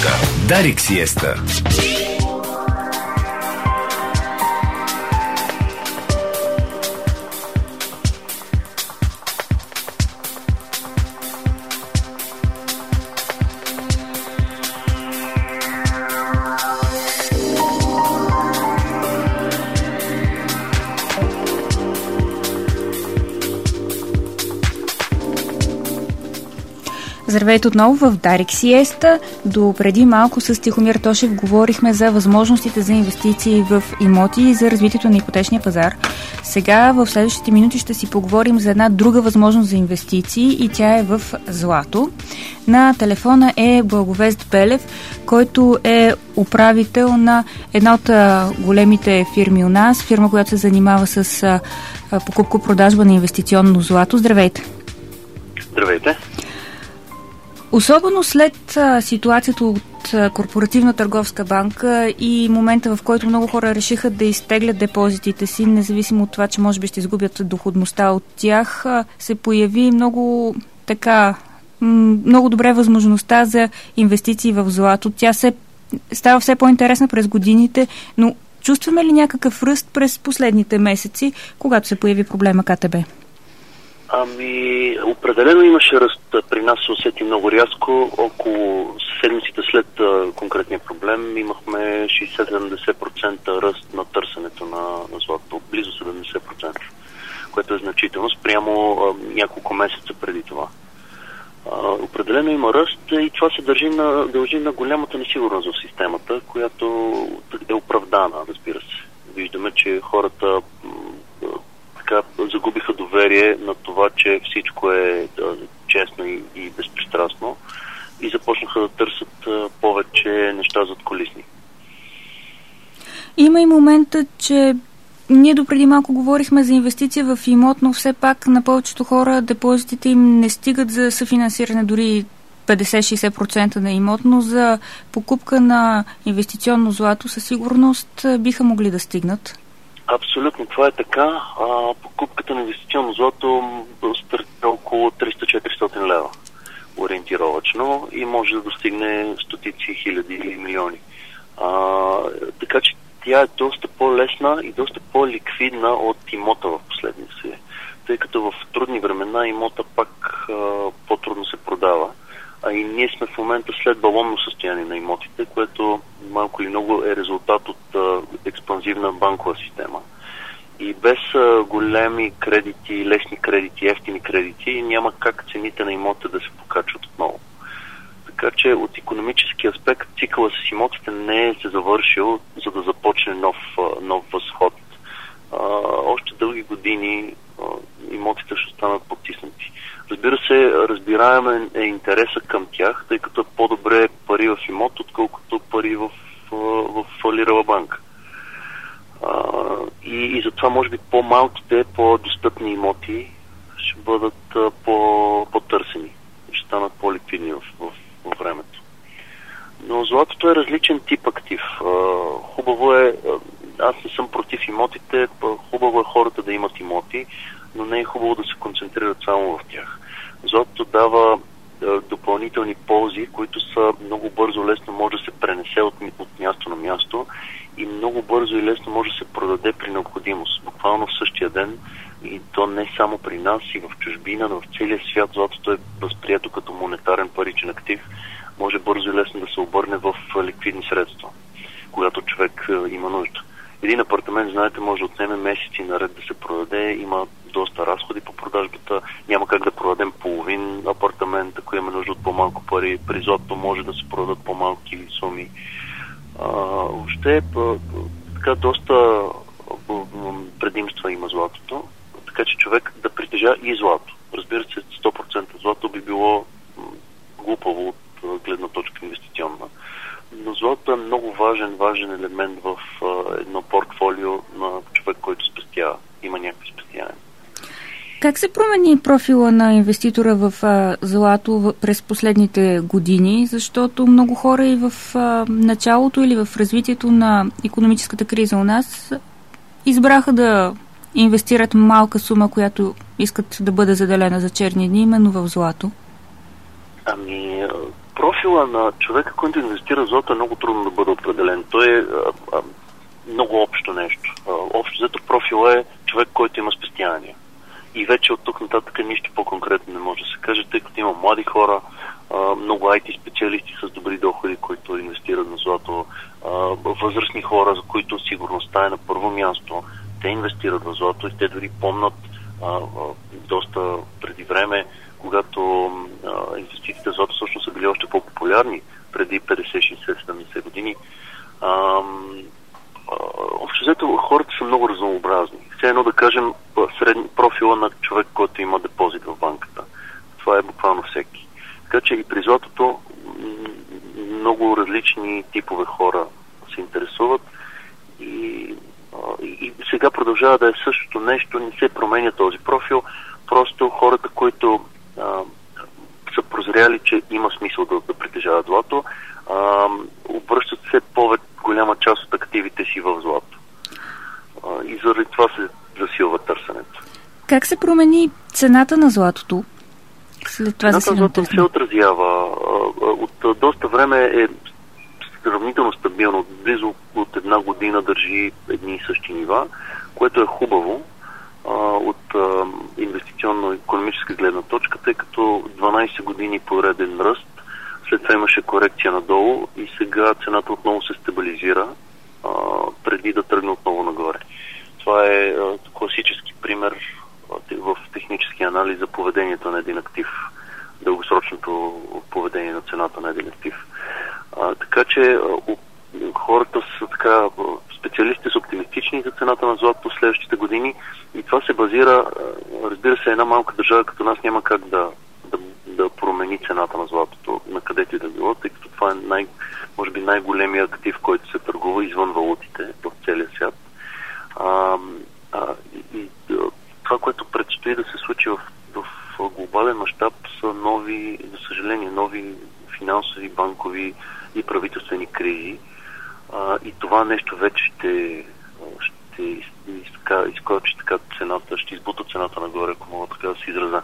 търговска. Дарик Сиеста. Здравейте отново в Дарик Сиеста. До преди малко с Тихомир Тошев говорихме за възможностите за инвестиции в имоти и за развитието на ипотечния пазар. Сега в следващите минути ще си поговорим за една друга възможност за инвестиции и тя е в злато. На телефона е Благовест Белев, който е управител на една от големите фирми у нас, фирма, която се занимава с покупко-продажба на инвестиционно злато. Здравейте! Здравейте! Особено след ситуацията от Корпоративна търговска банка и момента, в който много хора решиха да изтеглят депозитите си, независимо от това, че може би ще изгубят доходността от тях, се появи много добре възможността за инвестиции в злато. Тя става все по-интересна през годините, но чувстваме ли някакъв ръст през последните месеци, когато се появи проблема КТБ? Определено имаше ръст. При нас се усети много рязко. Около седмиците след конкретния проблем имахме 60-70% ръст на търсенето на злато. Близо 70%, което е значително спрямо няколко месеца преди това. Определено има ръст и това се дължи на голямата несигурност в системата, която е оправдана, разбира се. Виждаме, че хората загубиха доверие на това, че всичко е честно и безпристрастно и започнаха да търсят повече неща задкулисни. Има и момента, че ние допреди малко говорихме за инвестиция в имот, но все пак на повечето хора депозитите им не стигат за съфинансиране дори 50-60% на имот, но за покупка на инвестиционно злато със сигурност биха могли да стигнат. Абсолютно, това е така. Покупката на инвестиционно злато стартира около 300-400 лева ориентировачно и може да достигне стотици хиляди или милиони. Така че тя е доста по-лесна и доста по-ликвидна от имота в последния си. Тъй като в трудни времена имота пак по-трудно се продава. И ние сме в момента след балонно състояние на имотите, което малко или много е резултат от експанзивна банкова система. И без големи кредити, лесни кредити, ефтини кредити, няма как цените на имотите да се покачват отново. Така че от икономически аспект цикъла с имотите не е се завършил, за да започне нов възход. Още дълги години имотите ще станат потиснати. Разбира се, разбираем е интереса към тях, тъй като е по-добре пари в имот, отколкото пари в фалирала банка. И затова може би по-малките, по-достъпни имоти ще бъдат по-търсени и ще станат по-ликвидни в времето. Но златото е различен тип актив. Хубаво е, аз не съм против имотите, хубаво е хората да имат имоти, но не е хубаво да се концентрират само в тях. Златото дава допълнителни ползи, които са много бързо, лесно може да се пренесе от място на място и много бързо и лесно може да се продаде при необходимост. Буквално в същия ден, и то не само при нас, и в чужбина, но в целия свят златото е възприето като монетарен паричен актив. Може бързо и лесно да се обърне в ликвидни средства, когато човек има нужда. Един апартамент, знаете, може да отнеме месеци наред да се продаде, има доста разходи по продажбата, няма как да продадем половин апартамент, ако имаме нужда от по-малко пари, при злато може да се продадат по-малки суми. Въобще така доста предимства има златото, така че човек да притежа и злато. Разбира се, 100% злато би било глупаво от гледна точка инвестиционна. Но злато е много важен елемент в едно портфолио на човек, който спестява. Има някакви спестявания. Как се промени профила на инвеститора в злато през последните години? Защото много хора и в началото или в развитието на икономическата криза у нас избраха да инвестират малка сума, която искат да бъде заделена за черни дни, именно в злато. профила на човека, който инвестира в злато, е много трудно да бъде определен. Той е много общо нещо. Общо взето профила е човек, който има спестявания. И вече от тук нататък нищо по-конкретно не може да се каже, тъй като има млади хора, много IT специалисти с добри доходи, които инвестират на злато, възрастни хора, за които сигурността е на първо място. Те инвестират в злато и те дори помнят доста преди време, когато инвестициите в злато всъщност са били още по-популярни, преди 50, 60, 70 години. Общо взето хората са много разнообразни. Все едно да кажем средни профила на човек, който има депозит в банката. Това е буквално всеки. Така че и при златото много различни типове хора се интересуват и сега продължава да е същото нещо, не се променя този профил, просто хората, които са прозряли, че има смисъл да притежават злато, обръщат се голяма част от активите си в злато. И заради това се засилва търсенето. Как се промени цената на златото? След това цената на злато се отразява. От доста време е сравнително стабилно. Близо от една година държи едни и същи нива, което е хубаво от инвестиционно-икономическа гледна точка, тъй като 12 години пореден ръст, след това имаше корекция надолу и сега цената отново се стабилизира преди да тръгне отново нагоре. Това е класически пример в технически анализ за поведението на един актив, дългосрочното поведение на цената на един актив. Така че хората са така, специалистите са оптимистични за цената на злато в следващите години и това се базира, разбира се, една малка държава като нас няма как да промени цената на златото на където и да било, тъй като това е може би най-големия актив, който се търгува извън валутите в целия свят. Това, което предстои да се случи в глобален мащаб, са нови, за съжаление, нови финансови, банкови и правителствени кризи. И това нещо вече ще изкочи така цената, ще избута цената нагоре, ако мога така да се израза.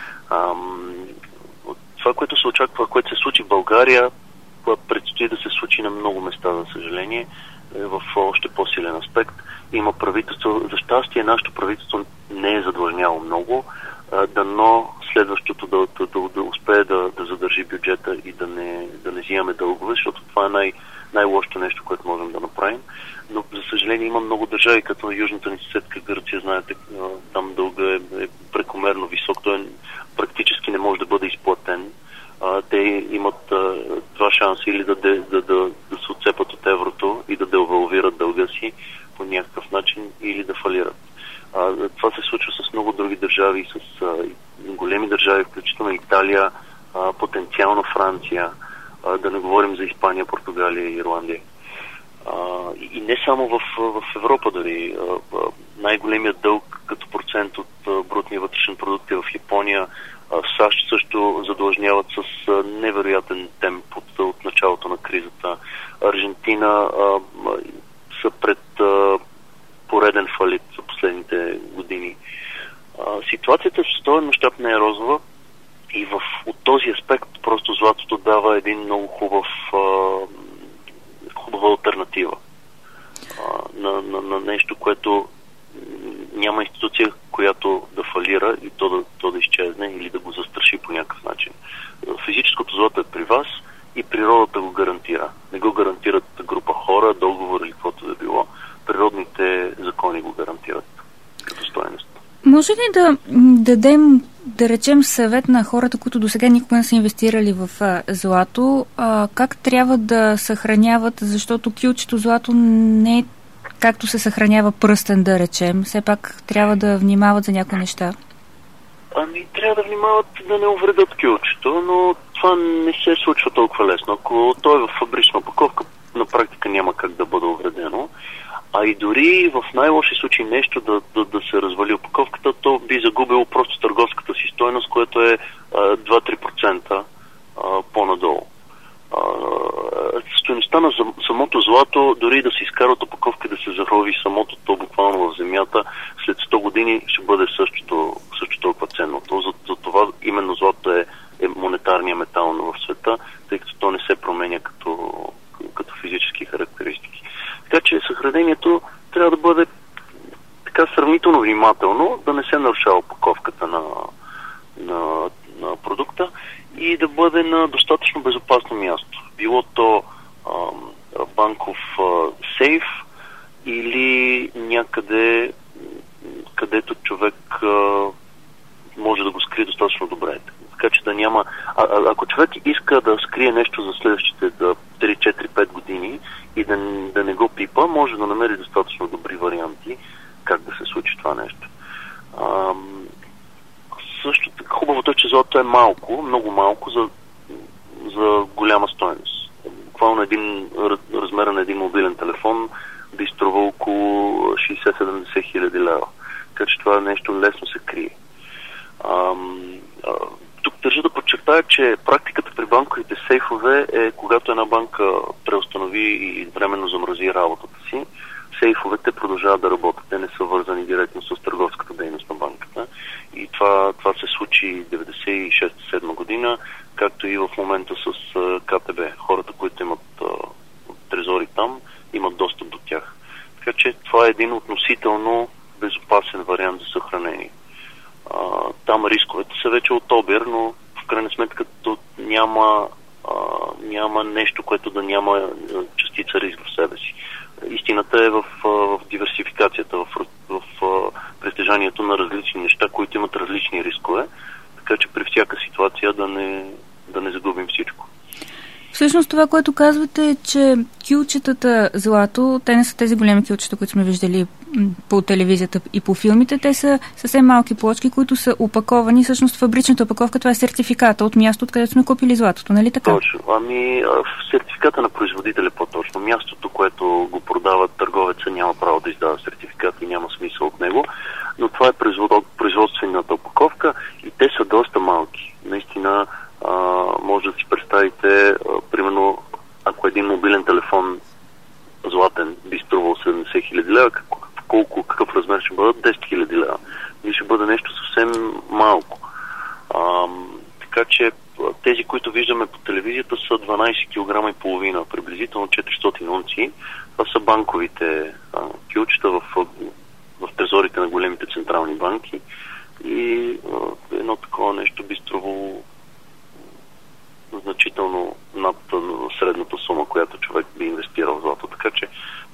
Това, което се очаква, което се случи в България, предстои да се случи на много места, за съжаление, в още по-силен аспект. Има правителство, за щастие нашето правителство не е задлъжняло много, дано следващото да успее да задържи бюджета и да не взимаме дългове, защото това е най-лошото нещо, което можем да направим. Но, за съжаление, има много държави, като южната ни съседка Гърция, знаете, там дълга е прекомерно висок, той практически не може да бъде изплатен. Те имат два шанса или да се отцепат от еврото и да девалвират дълга си по някакъв начин или да фалират. Това се случва с много други държави, с големи държави, включително Италия, потенциално Франция, да не говорим за Испания, Португалия и Ирландия. И не само в Европа дори. Най-големият дълг като процент от брутния вътрешен продукт е в Япония. САЩ също задлъжняват с невероятен темп от началото на кризата. Аржентина са пред пореден фалит за последните години. Ситуацията в световен мащаб не е розова и от този аспект просто златото дава един много хубава алтернатива на нещо, което няма институция, която да фалира и то да изчезне или да го застраши по някакъв начин. Физическото злато е при вас и природата го гарантира. Не го гарантират група хора, договор или каквото да било. Природните закони го гарантират като стойност. Може ли да дадем, да речем, съвет на хората, които до сега никога не са инвестирали в злато, как трябва да съхраняват, защото кюлчето злато не е както се съхранява пръстен, да речем. Все пак трябва да внимават за някои неща. Трябва да внимават да не увредят кюлчето, но това не се случва толкова лесно. Ако той е в фабрична опаковка, на практика няма как да бъде увредено. А и дори в най-лоши случаи нещо да се развали опаковката, то би загубило просто търговската си стойност, което е 2-3% по-надолу. Стойността на самото злато, дори да се изкара от опаковка, да се зарови самото то буквално в земята, след 100 години ще бъде също толкова ценно. За това именно злато е монетарния метал в света, тъй като и да бъде на достатъчно безопасно място. Било то банков сейф или някъде, където човек може да го скрие достатъчно добре. Така че да няма... Ако човек иска да скрие нещо за следващите 3, 4, 5 години и да не го пипа, може да намери достатъчно добри варианти как да се случи това нещо. Също така хубавото е, че злато е малко, много малко за голяма стойност. Буквално размера на един мобилен телефон би струва около 60-70 хиляди лева. Така че това нещо лесно се крие. Тук държа да подчертая, че практиката при банковите сейфове е, когато една банка преустанови и временно замрази работата си, сейфовете продължават да работят. Те не са вързани директно с търговската дейност на банката. И това се случи 96-7 година, както и в момента с КТБ. Хората, които имат трезори там, имат достъп до тях. Така че това е един относително безопасен вариант за съхранение. Там рисковете са вече от обир, но в крайна сметка няма нещо, което да няма частица риск в себе си. Истината е в диверсификацията, в притежанието на различни неща, които имат различни рискове, така че при всяка ситуация да не загубим всичко. Всъщност това, което казвате е, че кюлчетата злато, те не са тези големи кюлчета, които сме виждали по телевизията и по филмите, те са съвсем малки плочки, които са опаковани. Всъщност фабричната опаковка, това е сертификата от мястото, откъдето сме купили златото, нали така? Точно. Сертификата на производителя по-точно. Мястото, което го продава търговеца, няма право да издава сертификат и няма смисъл от него, но това е производствената опаковка и те са доста малки. Наистина, може да си представите, примерно, ако един мобилен телефон златен би струвал 70 хиляди лева, какъв размер ще бъдат? 10 хиляди лева. И ще бъде нещо съвсем малко. Така че тези, които виждаме по телевизията, са 12 кг и половина, приблизително 400 унции. Това са банковите кюлчета в трезорите на големите централни банки. И едно такова нещо би струвало значително над средната сума, която човек би инвестирал в злато. Така че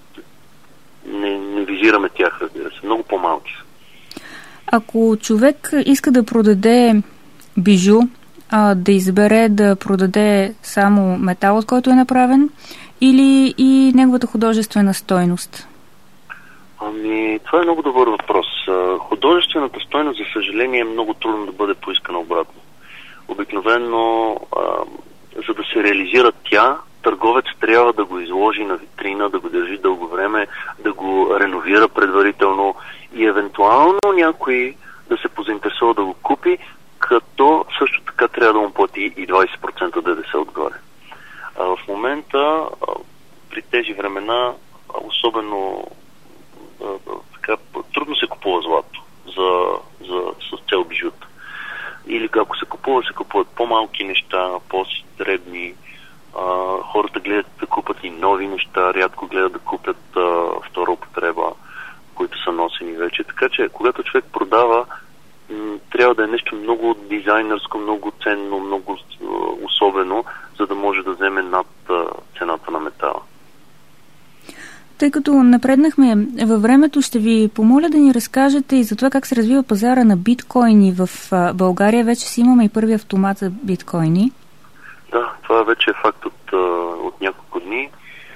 не визираме тях, разбира се. Много по-малки са. Ако човек иска да продаде бижу, да избере да продаде само метал, от който е направен, или и неговата художествена стойност? Това е много добър въпрос. Художествената стойност, за съжаление, е много трудно да бъде поискана обратно. Обикновено, за да се реализира тя, търговец трябва да го изложи на витрина, да го държи дълго време, да го реновира предварително и евентуално някой да се позаинтересува да го купи, като също така трябва да му плати и 20% ДДС отгоре. В момента, при тези времена, особено така, трудно се купува злато с цел бижута. Или ако се купуват по-малки неща, по-дребни. Хората гледат да купат и нови неща, рядко гледат да купят втора употреба, които са носени вече. Така че, когато човек продава, трябва да е нещо много дизайнерско, много ценно, много особено, за да може да вземе над цената на метала. Тъй като напреднахме във времето, ще ви помоля да ни разкажете и за това как се развива пазара на биткоини в България. Вече си имаме и първи автомат за биткоини. Да, това вече е факт от няколко дни.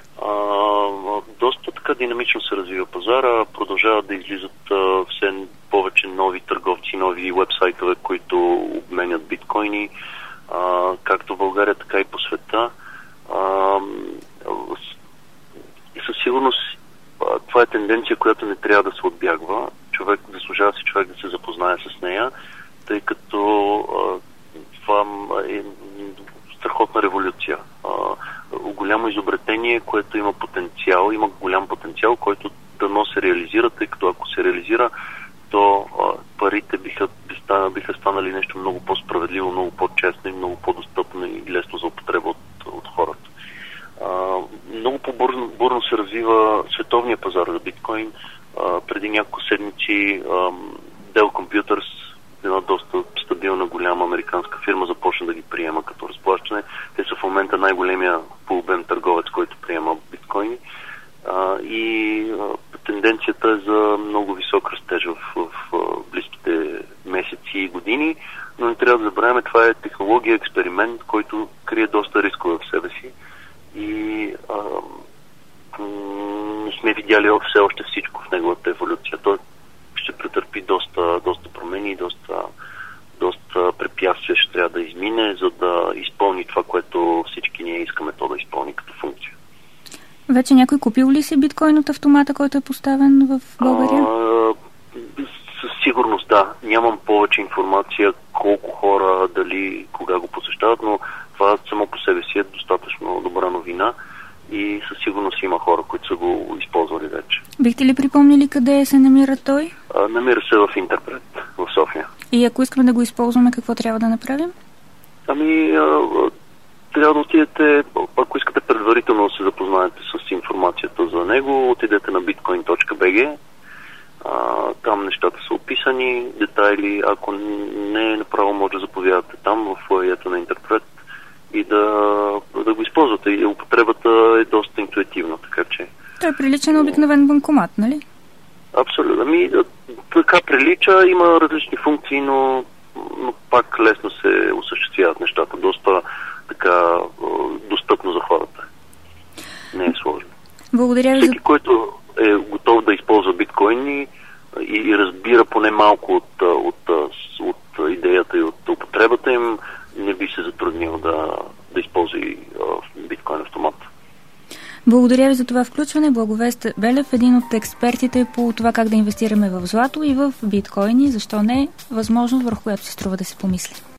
Доста така динамично се развива пазара. Продължават да излизат все повече нови търговци, нови уебсайтове, които обменят биткоини, както в България, така и по света. Със сигурност това е тенденция, която не трябва да се отбягва. Заслужава си човек да се запознае с нея, тъй като това е страхотна революция. Голямо изобретение, което има голям потенциал, който дано се реализира, тъй като ако се реализира, то парите биха станали нещо много по-справедливо, много по-честно и много по-достъпно и лесно за употреба от хората. Много по-бурно се развива световния пазар за биткоин. Преди няколко седмици Dell Computers, една доста стабилна голяма американска фирма, започна да ги приема технология, експеримент, който крие доста рискове в себе си и не сме видяли все още всичко в неговата еволюция. Той ще претърпи доста промени, доста препятствия ще трябва да измине, за да изпълни това, което всички ние искаме то да изпълни като функция. Вече някой купил ли си биткоин от автомата, който е поставен в България? Със сигурност да. Нямам повече информация колко хора, дали, кога го посещават, но това само по себе си е достатъчно добра новина и със сигурност има хора, които са го използвали вече. Бихте ли припомнили къде се намира той? Намира се в Интерпрет, в София. И ако искаме да го използваме, какво трябва да направим? Трябва да отидете, ако искате предварително да се запознаете с информацията за него, отидете на bitcoin.bg. Там нещата са описани, детайли. Ако не е направо, може да заповядате там, в фоайето на Интерпрет и да го използвате. И употребата е доста интуитивна, така че... Той прилича на обикновен банкомат, нали? Абсолютно. Така прилича, има различни функции, но пак лесно се осъществяват нещата. Доста така достъпно за хората. Не е сложно. Благодаря ви. Всеки, който е готов да използва биткоини и разбира поне малко от идеята и от употребата им, не би се затруднил да използва и биткоин автомат. Благодаря ви за това включване. Благовест Белев, един от експертите по това как да инвестираме в злато и в биткоини. Защо не? Възможност, върху която се струва да се помисли.